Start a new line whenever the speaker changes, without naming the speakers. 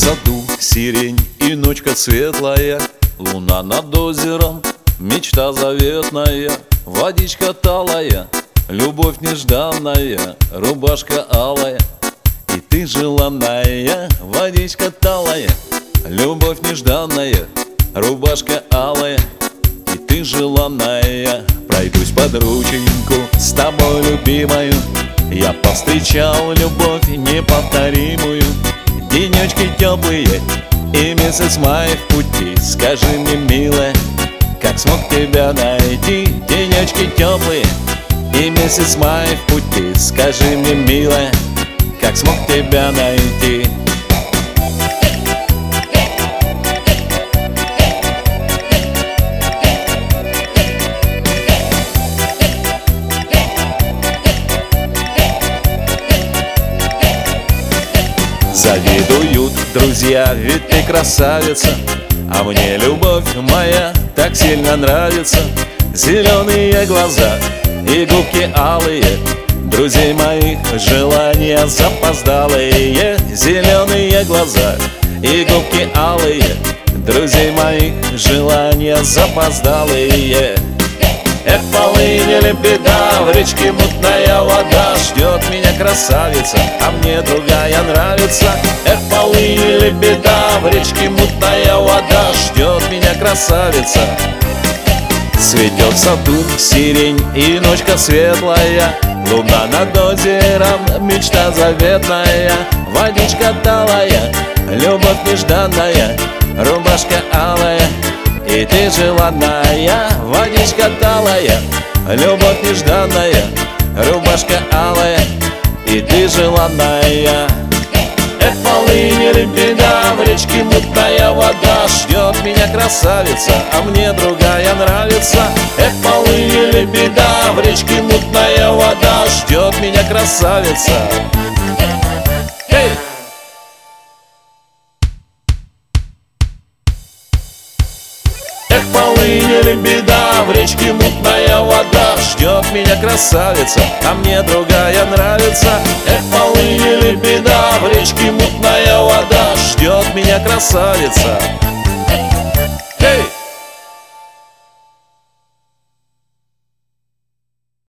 саду сирень и ночка светлая, луна над озером, мечта заветная, водичка талая, любовь нежданная, рубашка алая, и ты желанная. Водичка талая, любовь нежданная, рубашка алая, и ты желанная. Пройдусь под рученьку с тобой, любимою, я повстречал любовь неповторимую. Денечки теплые и месяц май в пути. Скажи мне, милая, как смог тебя найти? Денечки теплые и месяц май в пути. Скажи мне, милая, как смог тебя найти? Завидуют друзья, ведь ты красавица, а мне любовь моя так сильно нравится. Зеленые глаза и губки алые, друзей моих желания запоздалые. Зеленые глаза и губки алые, друзей моих желания запоздалые. Эх, полынь, лебеда, в речке мутная вода, ждет меня красавица, а мне другая нравится. Эх, полынь, лебеда, в речке мутная вода, ждет меня красавица. Цветет в саду сирень и ночка светлая, луна над озером, мечта заветная. Водичка талая, любовь нежданная, рубашка алая, и ты желанная. Водичка талая, любовь нежданная, рубашка алая, и ты желанная. Эх, полынь, лебеда, в речке мутная вода, ждет меня красавица, а мне другая нравится. Эх, полынь, лебеда, в речке мутная вода, ждет меня красавица. Эй! Эх, полынь, лебеда, в речке мутная вода, ждет меня красавица, а мне другая нравится. Эх, полынь, лебеда, в речке мутная вода, ждет меня красавица. Эй!